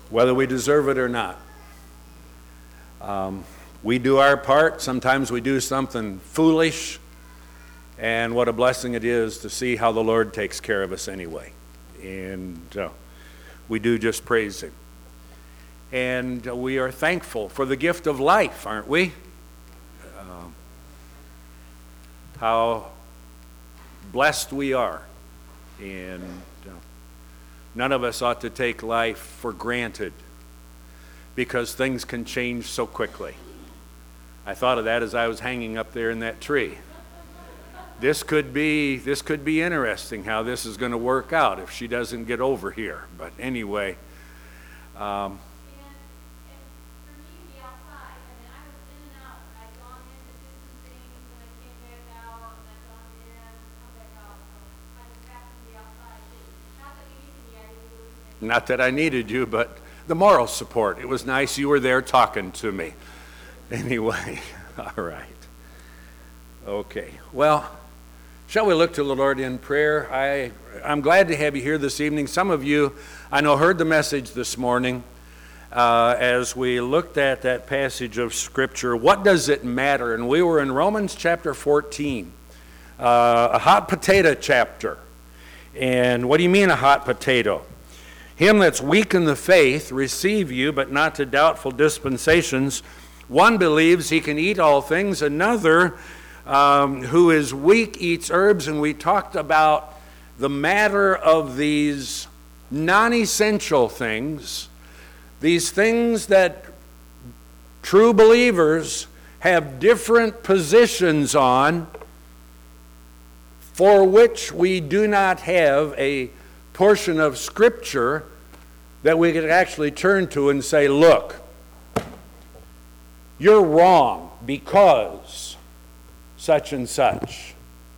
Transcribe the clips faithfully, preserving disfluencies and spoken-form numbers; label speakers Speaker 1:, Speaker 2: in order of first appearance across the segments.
Speaker 1: whether we deserve it or not. Um, we do our part. Sometimes we do something foolish, and what a blessing it is to see how the Lord takes care of us anyway. And uh, we do just praise Him. And uh, we are thankful for the gift of life, aren't we? Uh, how blessed we are. And uh, none of us ought to take life for granted, because things can change so quickly. I thought of that as I was hanging up there in that tree. This could be this could be interesting how this is going to work out if she doesn't get over here. But anyway, um, not that I needed you, but the moral support. It was nice you were there talking to me. Anyway, all right. Okay, well, shall we look to the Lord in prayer? I, I'm glad to have you here this evening. Some of you, I know, heard the message this morning uh, as we looked at that passage of Scripture. What does it matter? And we were in Romans chapter fourteen, uh, a hot potato chapter. And what do you mean a hot potato? Him that's weak in the faith receive you, but not to doubtful dispensations. One believes he can eat all things. Another, um, who is weak, eats herbs. And we talked about the matter of these non-essential things, these things that true believers have different positions on, for which we do not have a portion of Scripture that we could actually turn to and say, look, you're wrong because such and such.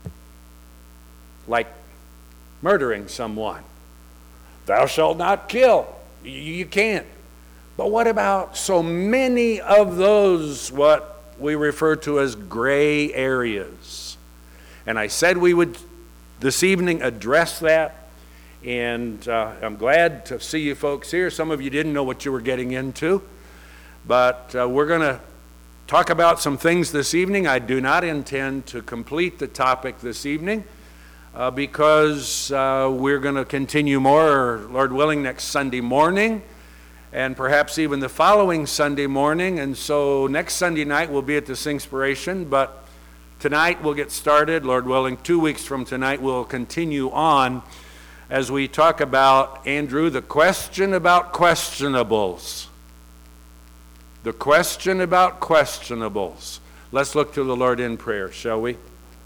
Speaker 1: Like murdering someone. Thou shalt not kill. You can't. But what about so many of those, what we refer to as gray areas? And I said we would this evening address that. And uh, I'm glad to see you folks here. Some of you didn't know what you were getting into. But uh, we're going to talk about some things this evening. I do not intend to complete the topic this evening uh, because uh, we're going to continue more, Lord willing, next Sunday morning and perhaps even the following Sunday morning. And so next Sunday night we'll be at the Singspiration, but tonight we'll get started. Lord willing, two weeks from tonight we'll continue on as we talk about, Andrew, the question about questionables. The question about questionables. Let's look to the Lord in prayer, shall we?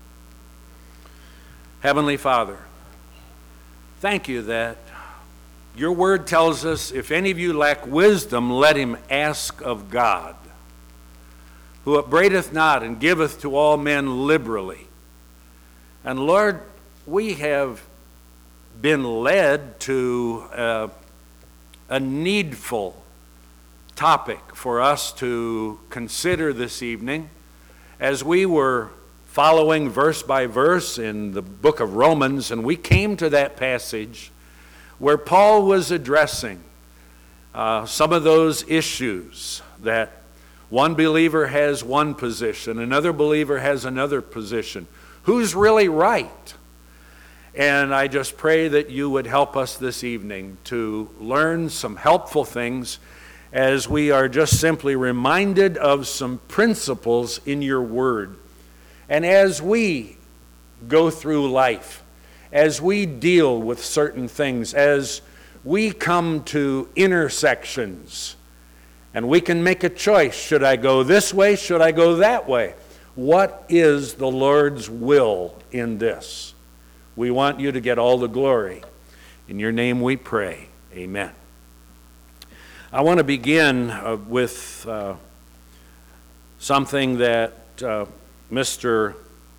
Speaker 1: Heavenly Father, thank you that your word tells us, if any of you lack wisdom, let him ask of God, who upbraideth not and giveth to all men liberally. And Lord, we have been led to uh, a needful topic for us to consider this evening as we were following verse by verse in the book of Romans, and we came to that passage where Paul was addressing uh, some of those issues that one believer has one position, another believer has another position. Who's really right? And I just pray that you would help us this evening to learn some helpful things as we are just simply reminded of some principles in your word. And as we go through life, as we deal with certain things, as we come to intersections, and we can make a choice. Should I go this way? Should I go that way? What is the Lord's will in this? We want you to get all the glory. In your name we pray. Amen. I want to begin uh, with uh, something that uh, Mister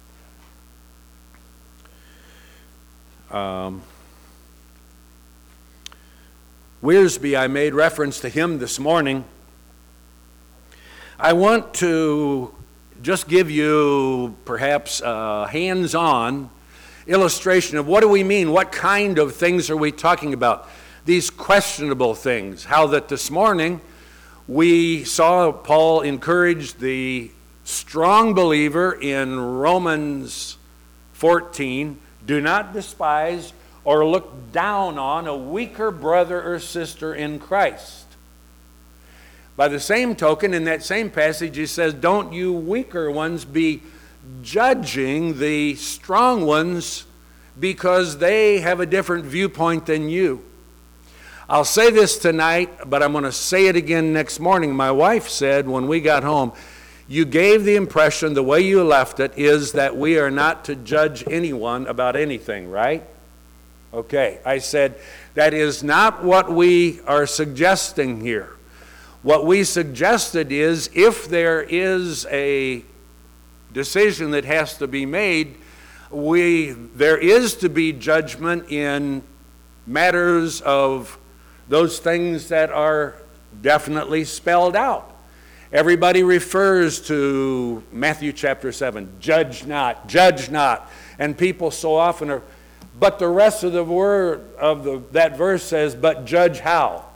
Speaker 1: Um, Wiersbe, I made reference to him this morning. I want to just give you perhaps a hands-on illustration of what do we mean, what kind of things are we talking about. these questionable things. How that this morning we saw Paul encourage the strong believer in Romans fourteen, do not despise or look down on a weaker brother or sister in Christ. By the same token, in that same passage, he says, don't you weaker ones be judging the strong ones because they have a different viewpoint than you. I'll say this tonight, but I'm going to say it again next morning. My wife said when we got home, you gave the impression, the way you left it, is that we are not to judge anyone about anything, right? Okay, I said, that is not what we are suggesting here. What we suggested is if there is a decision that has to be made, we there is to be judgment in matters of those things that are definitely spelled out. Everybody refers to Matthew chapter seven, judge not, judge not. And people so often are, but the rest of the word of the, that verse says, but judge how?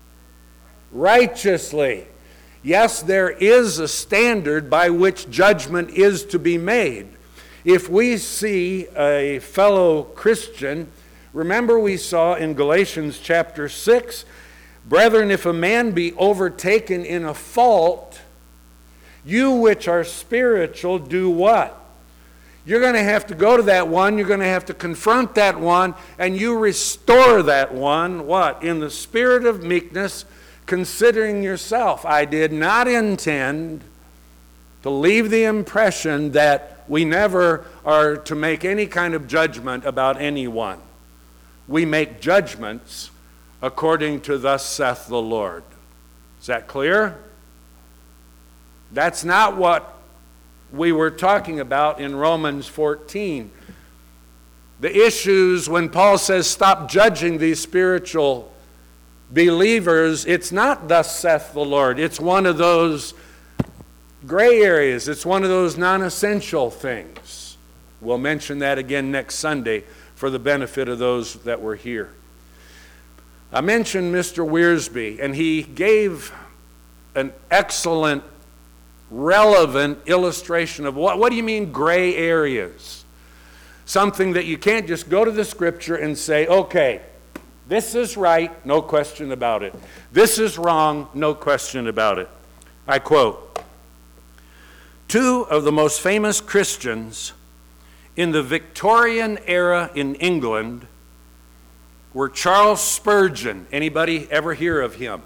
Speaker 1: Righteously. Yes, there is a standard by which judgment is to be made. If we see a fellow Christian, remember we saw in Galatians chapter six, brethren, if a man be overtaken in a fault, you which are spiritual do what? You're going to have to go to that one, you're going to have to confront that one, and you restore that one, what? In the spirit of meekness, considering yourself. I did not intend to leave the impression that we never are to make any kind of judgment about anyone. We make judgments according to thus saith the Lord. Is that clear? That's not what we were talking about in Romans fourteen. The issues when Paul says stop judging these spiritual believers, it's not thus saith the Lord. It's one of those gray areas. It's one of those non-essential things. We'll mention that again next Sunday for the benefit of those that were here. I mentioned Mister Wiersbe, and he gave an excellent, relevant illustration of what, what do you mean gray areas? Something that you can't just go to the scripture and say, okay, this is right, no question about it. This is wrong, no question about it. I quote, two of the most famous Christians in the Victorian era in England were Charles Spurgeon. Anybody ever hear of him?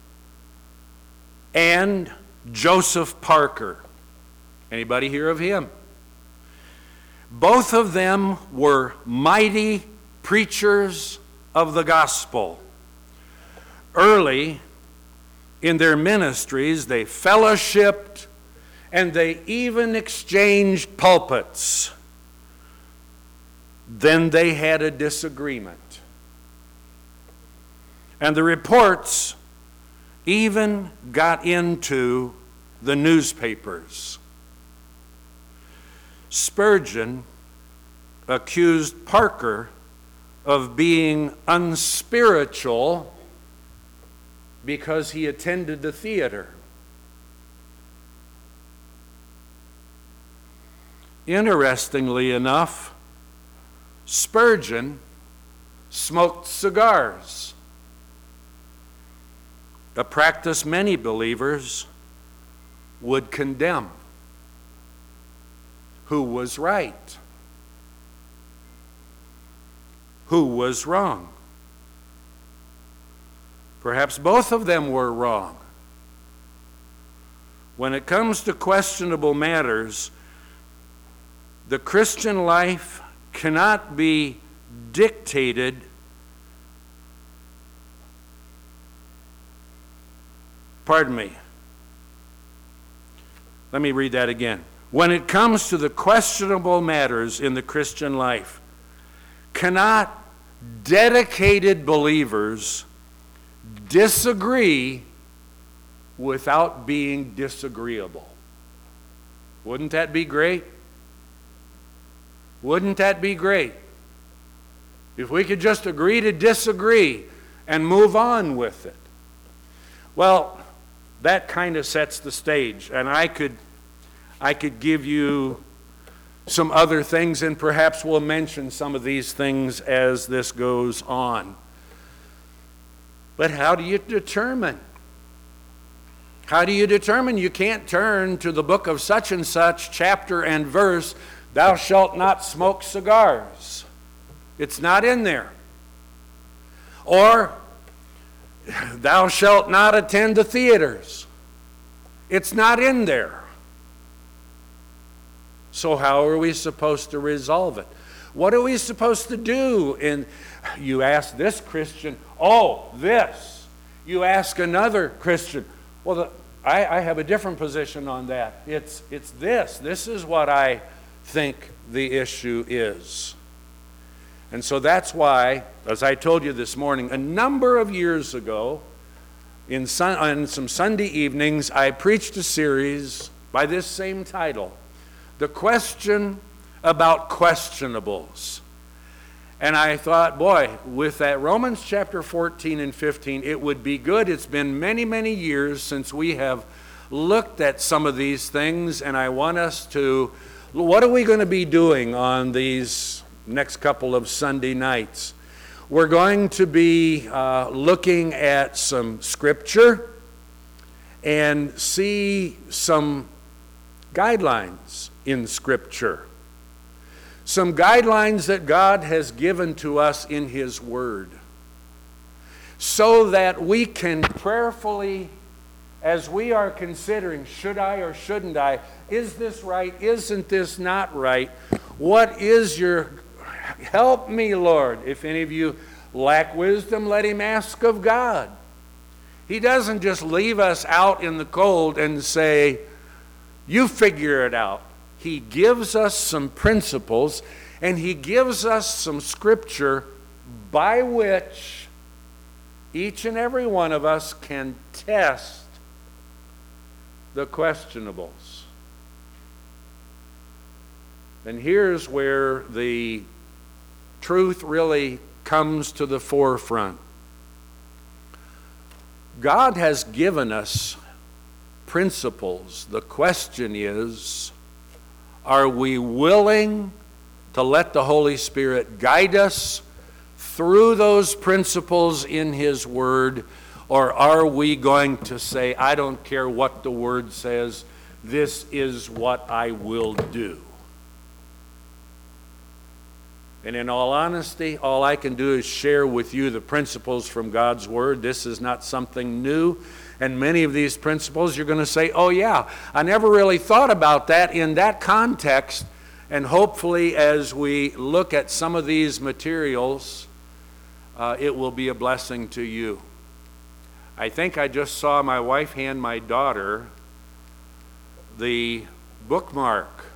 Speaker 1: And Joseph Parker. Anybody hear of him? Both of them were mighty preachers of the gospel. Early in their ministries, they fellowshipped and they even exchanged pulpits. Then they had a disagreement. And the reports even got into the newspapers. Spurgeon accused Parker of being unspiritual because he attended the theater. Interestingly enough, Spurgeon smoked cigars, a practice many believers would condemn. Who was right? Who was wrong? Perhaps both of them were wrong. When it comes to questionable matters, the Christian life cannot be dictated Pardon me. Let me read that again. When it comes to the questionable matters in the Christian life, cannot dedicated believers disagree without being disagreeable? Wouldn't that be great? Wouldn't that be great? If we could just agree to disagree and move on with it. Well, that kind of sets the stage, and I could, I could give you some other things, and perhaps we'll mention some of these things as this goes on. But how do you determine? How do you determine? You can't turn to the book of such and such, chapter and verse, thou shalt not smoke cigars. It's not in there. Or, thou shalt not attend the theaters. It's not in there. So how are we supposed to resolve it? What are we supposed to do? And you ask this Christian, oh, this. You ask another Christian, well, the, I, I have a different position on that. It's, it's this. This is what I think the issue is. And so that's why, as I told you this morning, a number of years ago, in sun, on some Sunday evenings, I preached a series by this same title, The Question About Questionables. And I thought, boy, with that Romans chapter fourteen and fifteen, it would be good. It's been many, many years since we have looked at some of these things, and I want us to, what are we going to be doing on these next couple of Sunday nights? We're going to be uh, looking at some scripture and see some guidelines in scripture. Some guidelines that God has given to us in His Word, so that we can prayerfully, as we are considering, should I or shouldn't I, is this right, isn't this not right, what is your, help me, Lord. If any of you lack wisdom, let him ask of God. He doesn't just leave us out in the cold and say, you figure it out. He gives us some principles, and He gives us some scripture by which each and every one of us can test the questionables. And here's where the truth really comes to the forefront. God has given us principles. The question is, are we willing to let the Holy Spirit guide us through those principles in His Word, or are we going to say, I don't care what the Word says, this is what I will do? And in all honesty, all I can do is share with you the principles from God's Word. This is not something new. And many of these principles, you're going to say, oh yeah, I never really thought about that in that context. And hopefully as we look at some of these materials, uh, it will be a blessing to you. I think I just saw my wife hand my daughter the bookmark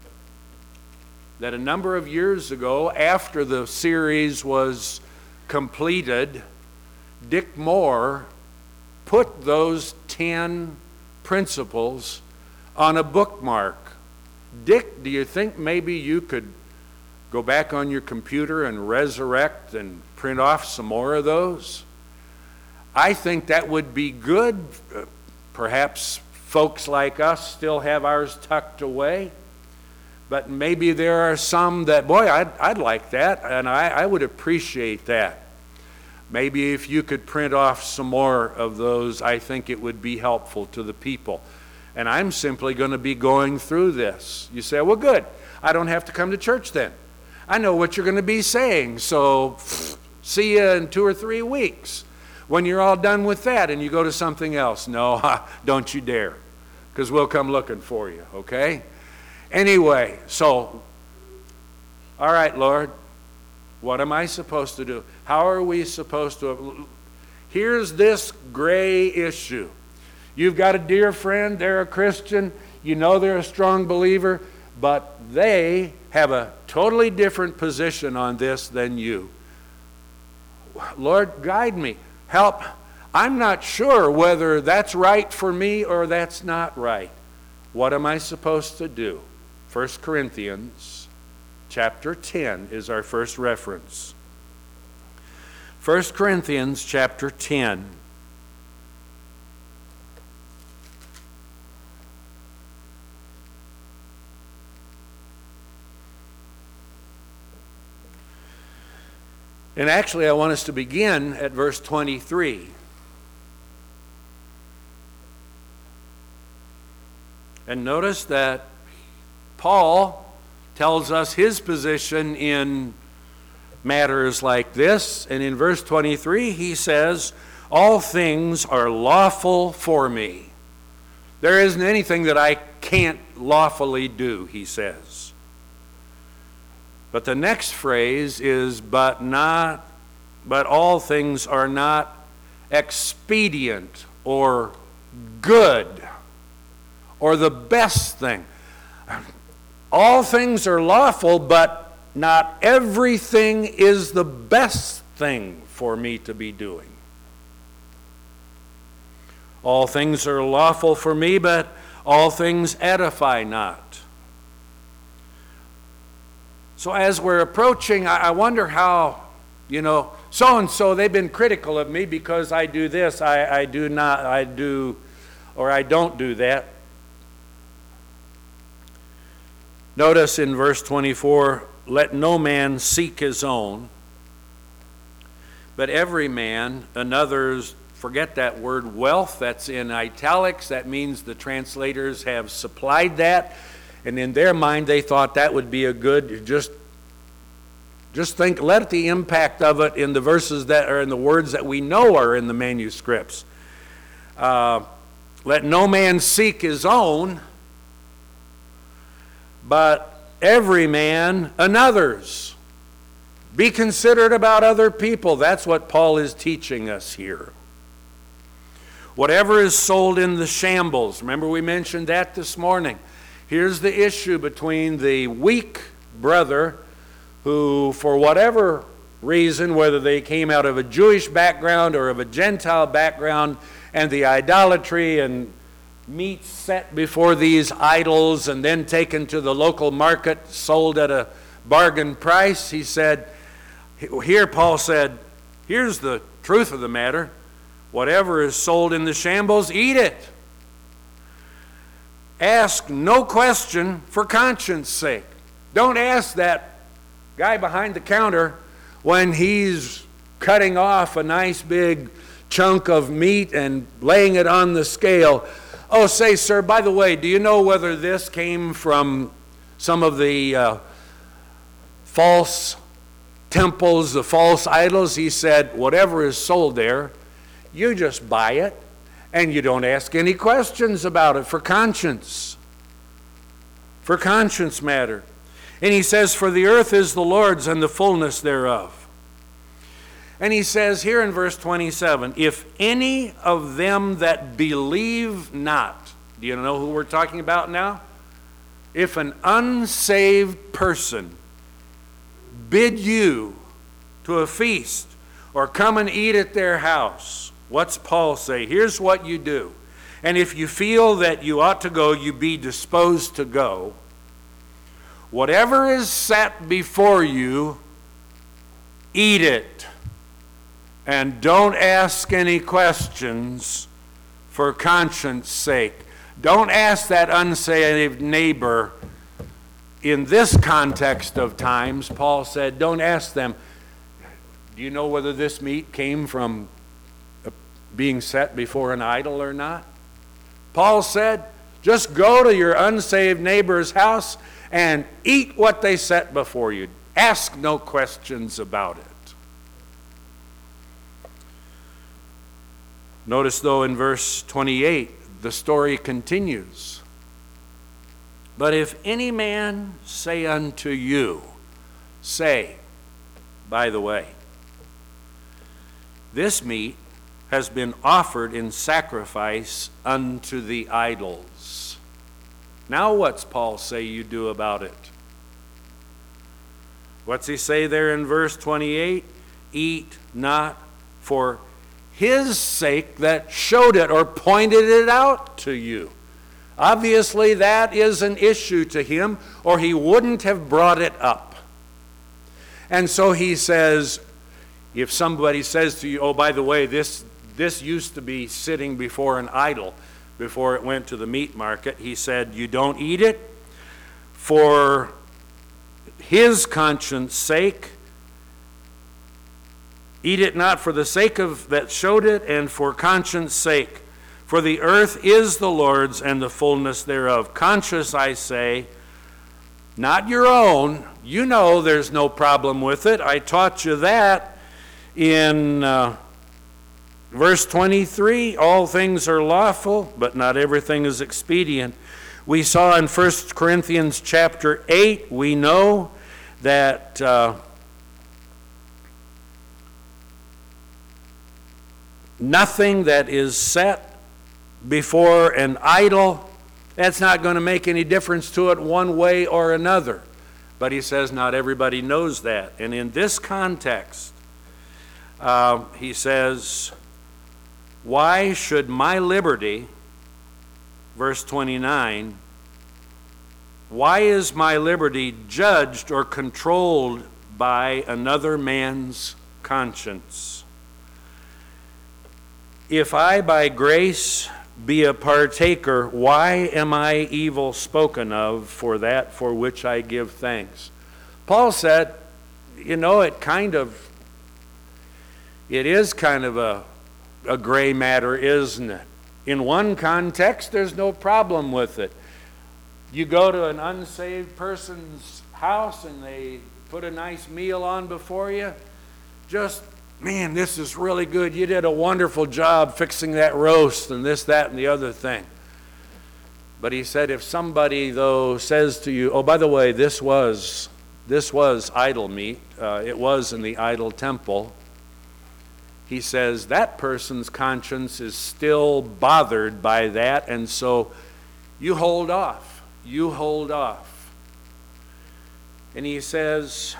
Speaker 1: that a number of years ago, after the series was completed, Dick Moore put those ten principles on a bookmark. Dick, do you think maybe you could go back on your computer and resurrect and print off some more of those? I think that would be good. Perhaps folks like us still have ours tucked away, but maybe there are some that, boy, I'd, I'd like that, and I, I would appreciate that. Maybe if you could print off some more of those, I think it would be helpful to the people. And I'm simply going to be going through this. You say, well, good. I don't have to come to church then. I know what you're going to be saying, so see you in two or three weeks when you're all done with that and you go to something else. No, don't you dare, because we'll come looking for you, okay? Anyway, so, all right, Lord, what am I supposed to do? How are we supposed to? Here's this gray issue. You've got a dear friend, they're a Christian, you know they're a strong believer, but they have a totally different position on this than you. Lord, guide me, help. I'm not sure whether that's right for me or that's not right. What am I supposed to do? First Corinthians chapter ten is our first reference. First Corinthians chapter ten. And actually, I want us to begin at verse twenty-three. And notice that Paul tells us his position in matters like this. And in verse twenty-three, he says, all things are lawful for me. There isn't anything that I can't lawfully do, he says. But the next phrase is, but not, but all things are not expedient or good or the best thing. All things are lawful, but not everything is the best thing for me to be doing. All things are lawful for me, but all things edify not. So as we're approaching, I wonder how, you know, so-and-so, they've been critical of me because I do this, I, I do not, I do, or I don't do that. Notice in verse twenty-four, let no man seek his own, but every man another's, forget that word wealth, that's in italics, that means the translators have supplied that. And in their mind, they thought that would be a good, just, just think, let the impact of it in the verses that are in the words that we know are in the manuscripts. Uh, let no man seek his own, but every man another's. Be considerate about other people. That's what Paul is teaching us here. Whatever is sold in the shambles, remember we mentioned that this morning. Here's the issue between the weak brother who, for whatever reason, whether they came out of a Jewish background or of a Gentile background, and the idolatry and meat set before these idols and then taken to the local market, sold at a bargain price, he said, here Paul said, here's the truth of the matter. Whatever is sold in the shambles, eat it. Ask no question for conscience sake. Don't ask that guy behind the counter when he's cutting off a nice big chunk of meat and laying it on the scale. Oh, say, sir, by the way, do you know whether this came from some of the uh, false temples, the false idols? He said, whatever is sold there, you just buy it. And you don't ask any questions about it for conscience. For conscience matter. And he says, for the earth is the Lord's and the fullness thereof. And he says here in verse twenty-seven, if any of them that believe not, do you know who we're talking about now? If an unsaved person bid you to a feast or come and eat at their house, what's Paul say? Here's what you do. And if you feel that you ought to go, you be disposed to go. Whatever is set before you, eat it. And don't ask any questions for conscience sake. Don't ask that unsaved neighbor. In this context of times, Paul said, don't ask them, do you know whether this meat came from being set before an idol or not? Paul said, just go to your unsaved neighbor's house and eat what they set before you. Ask no questions about it. Notice though in verse twenty-eight, the story continues. But if any man say unto you, say, by the way, this meat has been offered in sacrifice unto the idols. Now what's Paul say you do about it? What's he say there in verse twenty-eight? Eat not for his sake that showed it or pointed it out to you. Obviously that is an issue to him, or he wouldn't have brought it up. And so he says, If somebody says to you, oh, by the way, this, this used to be sitting before an idol before it went to the meat market, he said, you don't eat it for his conscience sake. Eat it not for the sake of that showed it, and for conscience sake. For the earth is the Lord's and the fullness thereof. Conscious, I say, not your own. You know there's no problem with it. I taught you that in uh, verse twenty-three. All things are lawful, but not everything is expedient. We saw in First Corinthians chapter eight, we know that uh, nothing that is set before an idol, that's not going to make any difference to it one way or another. But he says not everybody knows that. And in this context, uh, he says, why should my liberty, verse twenty-nine, why is my liberty judged or controlled by another man's conscience? If I by grace be a partaker, why am I evil spoken of for that for which I give thanks? Paul said, you know, it kind of, it is kind of a, a gray matter, isn't it? In one context, there's no problem with it. You go to an unsaved person's house and they put a nice meal on before you, just man, this is really good. You did a wonderful job fixing that roast and this, that, and the other thing. But he said, if somebody, though, says to you, oh, by the way, this was, this was idol meat. Uh, it was in the idol temple. He says that person's conscience is still bothered by that, and so you hold off. You hold off. And he says,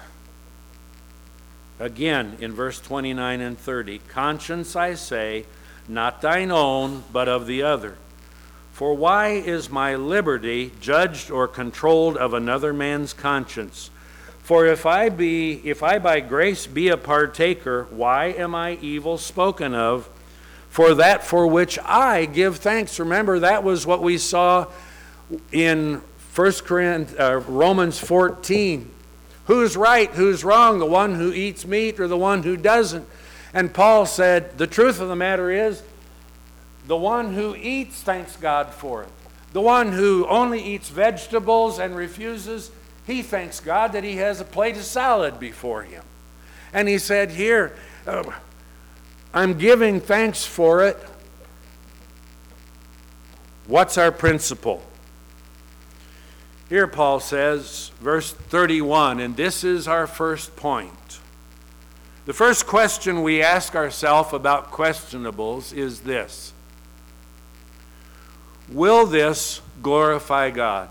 Speaker 1: again, in verse twenty-nine and thirty, conscience, I say, not thine own, but of the other. For why is my liberty judged or controlled of another man's conscience? For if I be, if I by grace be a partaker, why am I evil spoken of? For that for which I give thanks. Remember, that was what we saw in First Corinthians, uh, Romans fourteen. Who's right, who's wrong, the one who eats meat or the one who doesn't? And Paul said, the truth of the matter is, the one who eats thanks God for it. The one who only eats vegetables and refuses, he thanks God that he has a plate of salad before him. And he said, here, uh, I'm giving thanks for it. What's our principle? Here Paul says, verse thirty-one, and this is our first point. The first question we ask ourselves about questionables is this: will this glorify God?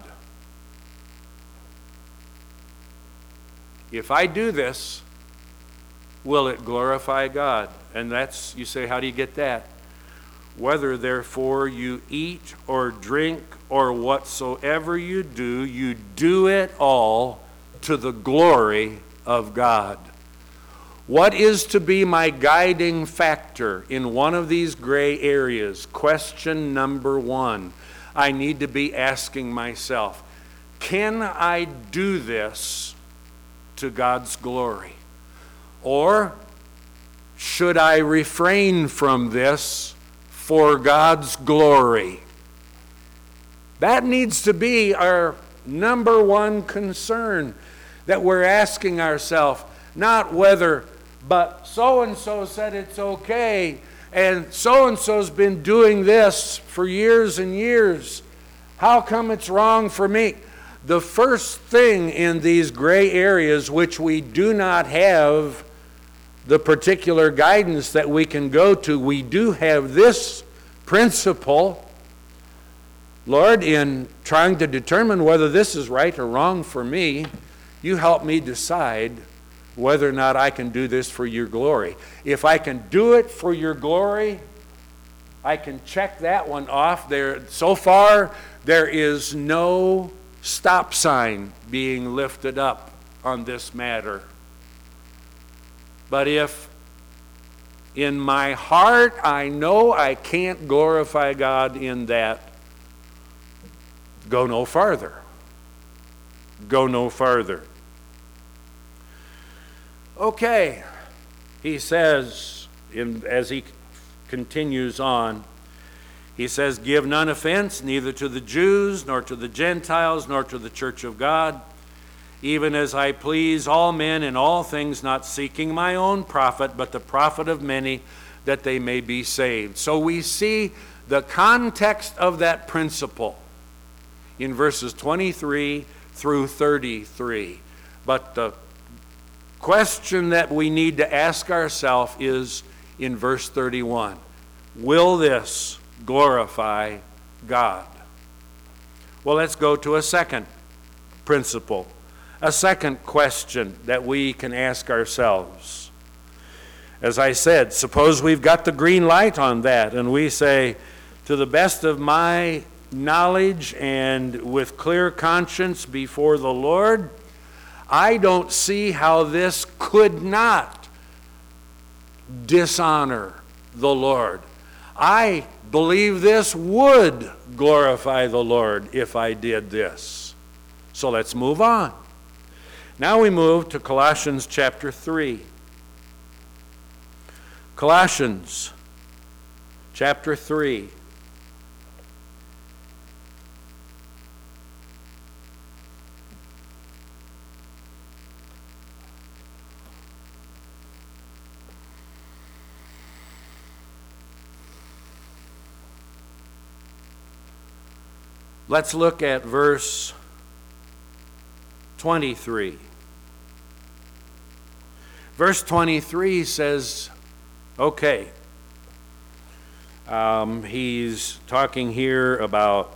Speaker 1: If I do this, will it glorify God? And that's, you say, how do you get that? Whether therefore you eat or drink or whatsoever you do, you do it all to the glory of God. What is to be my guiding factor in one of these gray areas? Question number one. I need to be asking myself, can I do this to God's glory? Or should I refrain from this for God's glory? That needs to be our number one concern, that we're asking ourselves, not whether, but so-and-so said it's okay, and so-and-so's been doing this for years and years. How come it's wrong for me? The first thing in these gray areas which we do not have the particular guidance that we can go to, we do have this principle. Lord, in trying to determine whether this is right or wrong for me, you help me decide whether or not I can do this for your glory. If I can do it for your glory, I can check that one off there. So far, there is no stop sign being lifted up on this matter. But if In my heart, I know I can't glorify God in that. Go no farther. Go no farther. Okay, he says, in, as he continues on, he says, give none offense, neither to the Jews, nor to the Gentiles, nor to the church of God, even as I please all men in all things, not seeking my own profit, but the profit of many, that they may be saved. So we see the context of that principle in verses twenty-three through thirty-three. But the question that we need to ask ourselves is in verse thirty-one. Will this glorify God? Well, let's go to a second principle, a second question that we can ask ourselves. As I said, suppose we've got the green light on that and we say, to the best of my knowledge and with clear conscience before the Lord, I don't see how this could not dishonor the Lord. I believe this would glorify the Lord if I did this. So let's move on. Now we move to Colossians chapter three. Colossians chapter three. Let's look at verse twenty-three. Verse twenty-three says, okay, um, he's talking here about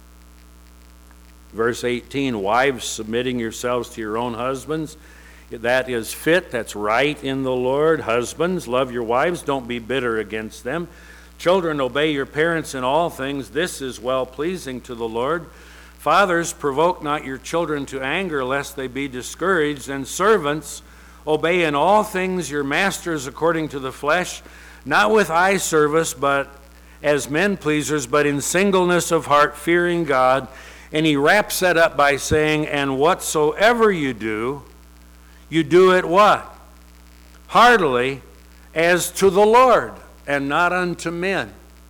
Speaker 1: verse eighteen, wives, submitting yourselves to your own husbands. That is fit, that's right in the Lord. Husbands, love your wives, don't be bitter against them. Children, obey your parents in all things. This is well-pleasing to the Lord. Fathers, provoke not your children to anger, lest they be discouraged. And servants, obey in all things your masters according to the flesh, not with eye service, but as men pleasers, but in singleness of heart, fearing God. And he wraps that up by saying, and whatsoever you do, you do it what? Heartily, as to the Lord, and not unto men.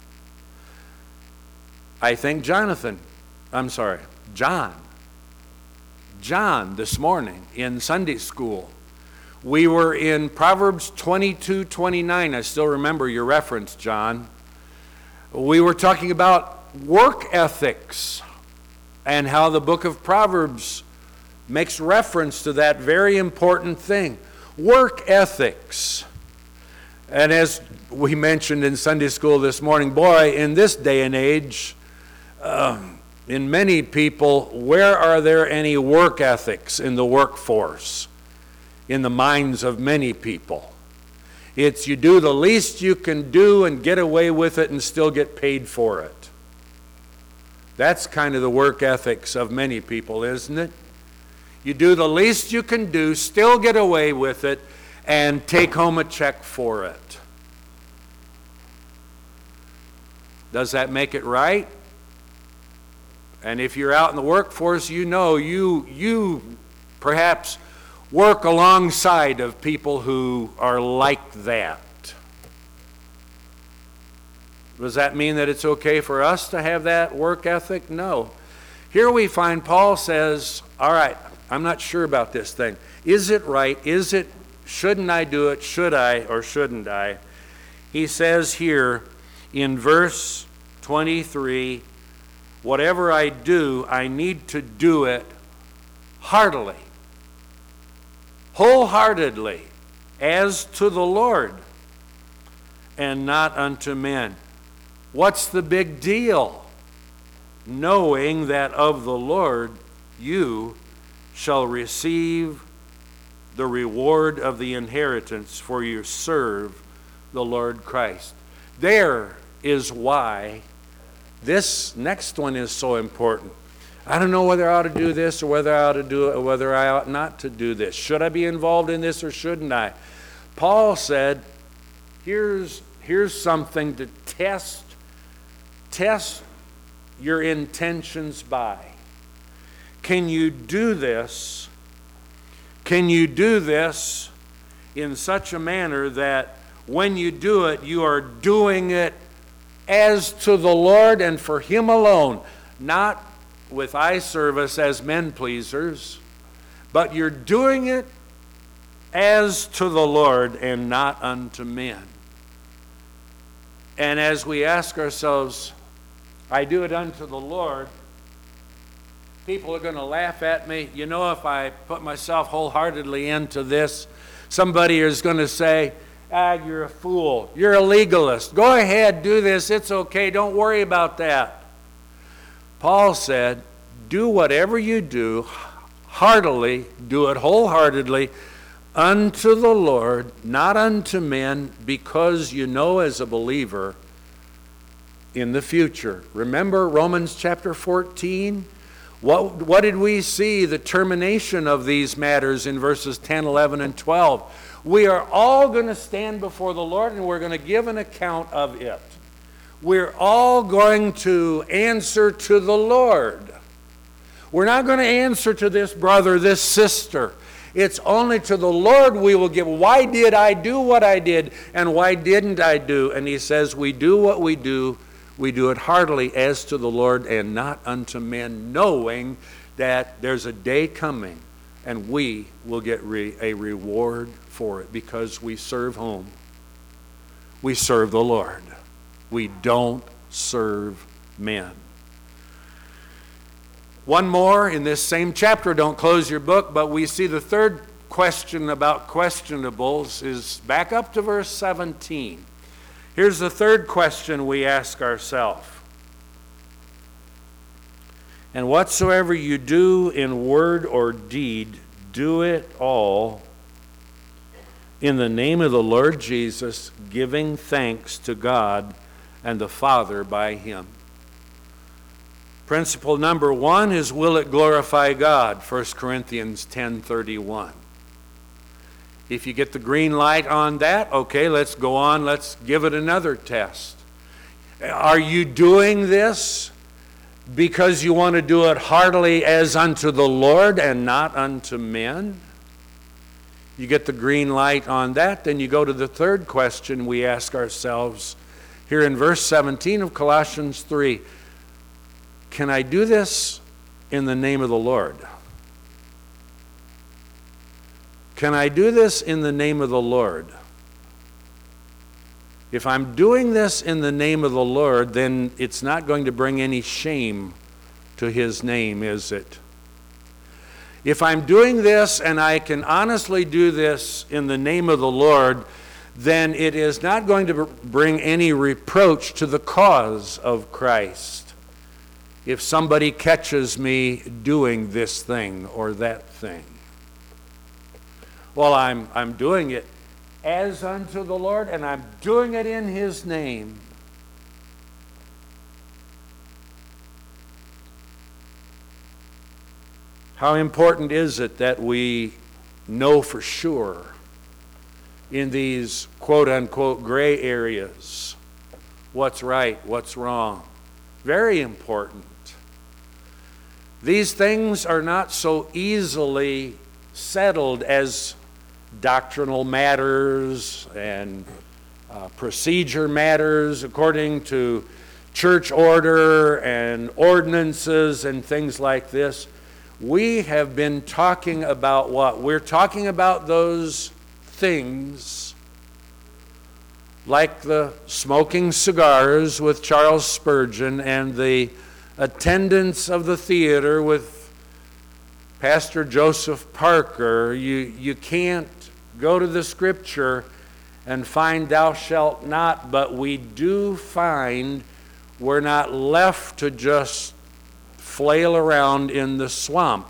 Speaker 1: I think Jonathan, I'm sorry, John, John this morning in Sunday school, we were in Proverbs twenty-two twenty-nine. I still remember your reference, John. We were talking about work ethics and how the book of Proverbs makes reference to that very important thing, work ethics. And as we mentioned in Sunday school this morning, boy, in this day and age, um, in many people, where are there any work ethics in the workforce, in the minds of many people? It's you do the least you can do and get away with it and still get paid for it. That's kind of the work ethics of many people, isn't it? You do the least you can do, still get away with it, and take home a check for it. Does that make it right? And if you're out in the workforce, you know you you perhaps work alongside of people who are like that. Does that mean that it's okay for us to have that work ethic? No. Here we find Paul says, all right, I'm not sure about this thing. Is it right? Is it, shouldn't I do it? Should I or shouldn't I? He says here in verse twenty-three, whatever I do, I need to do it heartily, wholeheartedly, as to the Lord, and not unto men. What's the big deal? Knowing that of the Lord you shall receive the reward of the inheritance, for you serve the Lord Christ. There is why this next one is so important. I don't know whether I ought to do this or whether I ought to do it or whether I ought not to do this. Should I be involved in this or shouldn't I? Paul said, here's, here's something to test, test your intentions by. Can you do this? Can you do this in such a manner that when you do it, you are doing it as to the Lord and for Him alone, not with eye service as men pleasers, but you're doing it as to the Lord and not unto men. And as we ask ourselves, I do it unto the Lord, people are going to laugh at me. You know, if I put myself wholeheartedly into this, somebody is going to say, ah, you're a fool. You're a legalist. Go ahead, do this. It's okay. Don't worry about that. Paul said, do whatever you do, heartily, do it wholeheartedly, unto the Lord, not unto men, because you know as a believer in the future. Remember Romans chapter fourteen? What, what did we see? The termination of these matters in verses ten, eleven, and twelve. We are all going to stand before the Lord and we're going to give an account of it. We're all going to answer to the Lord. We're not going to answer to this brother, this sister. It's only to the Lord we will give. Why did I do what I did and why didn't I do? And he says we do what we do. We do it heartily as to the Lord and not unto men, knowing that there's a day coming and we will get re- a reward for it because we serve whom? We serve the Lord. We don't serve men. One more in this same chapter, don't close your book, but we see the third question about questionables is back up to verse seventeen. Here's the third question we ask ourselves. And whatsoever you do in word or deed, do it all in the name of the Lord Jesus, giving thanks to God and the Father by Him. Principle number one is, will it glorify God? First Corinthians ten thirty-one. If you get the green light on that, okay, let's go on. Let's give it another test. Are you doing this because you want to do it heartily as unto the Lord and not unto men? You get the green light on that, then you go to the third question we ask ourselves here in verse seventeen of Colossians three. Can I do this in the name of the Lord? Can I do this in the name of the Lord? If I'm doing this in the name of the Lord, then it's not going to bring any shame to His name, is it? If I'm doing this and I can honestly do this in the name of the Lord, then it is not going to bring any reproach to the cause of Christ if somebody catches me doing this thing or that thing. Well, I'm, I'm doing it as unto the Lord, and I'm doing it in His name. How important is it that we know for sure in these quote-unquote gray areas what's right, what's wrong? Very important. These things are not so easily settled as doctrinal matters and uh, procedure matters according to church order and ordinances and things like this. We have been talking about what? We're talking about those things like the smoking cigars with Charles Spurgeon and the attendance of the theater with Pastor Joseph Parker. You, you can't go to the scripture and find thou shalt not, but we do find we're not left to just flail around in the swamp.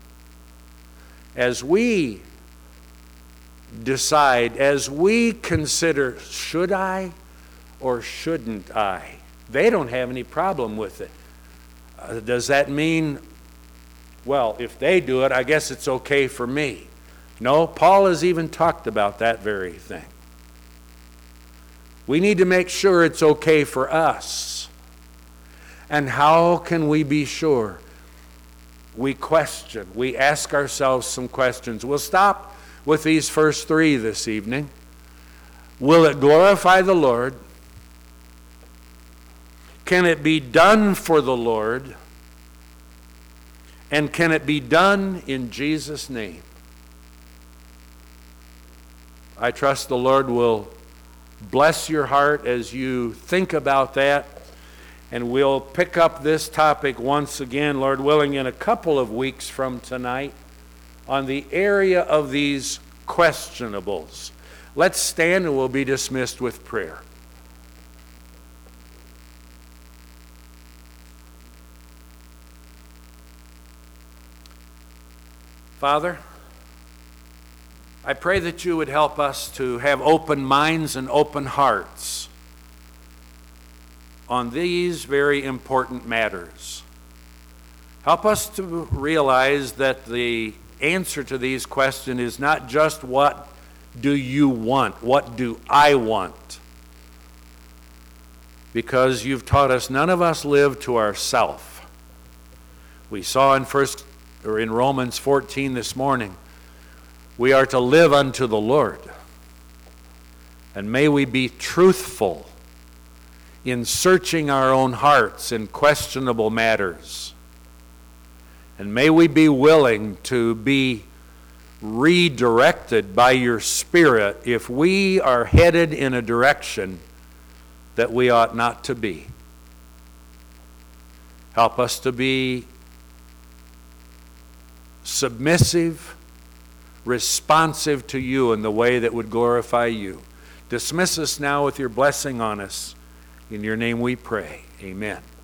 Speaker 1: As we decide, as we consider, should I or shouldn't I? They don't have any problem with it. Uh, does that mean, well, if they do it, I guess it's okay for me? No, Paul has even talked about that very thing. We need to make sure it's okay for us. And how can we be sure? We question. We ask ourselves some questions. We'll stop with these first three this evening. Will it glorify the Lord? Can it be done for the Lord? And can it be done in Jesus' name? I trust the Lord will bless your heart as you think about that. And we'll pick up this topic once again, Lord willing, in a couple of weeks from tonight on the area of these questionables. Let's stand and we'll be dismissed with prayer. Father, I pray that you would help us to have open minds and open hearts on these very important matters. Help us to realize that the answer to these questions is not just what do you want, what do I want? Because you've taught us none of us live to ourself. We saw in first or in Romans fourteen this morning, we are to live unto the Lord. And may we be truthful in searching our own hearts in questionable matters. And may we be willing to be redirected by your Spirit if we are headed in a direction that we ought not to be. Help us to be submissive, responsive to you in the way that would glorify you. Dismiss us now with your blessing on us. In your name we pray. Amen.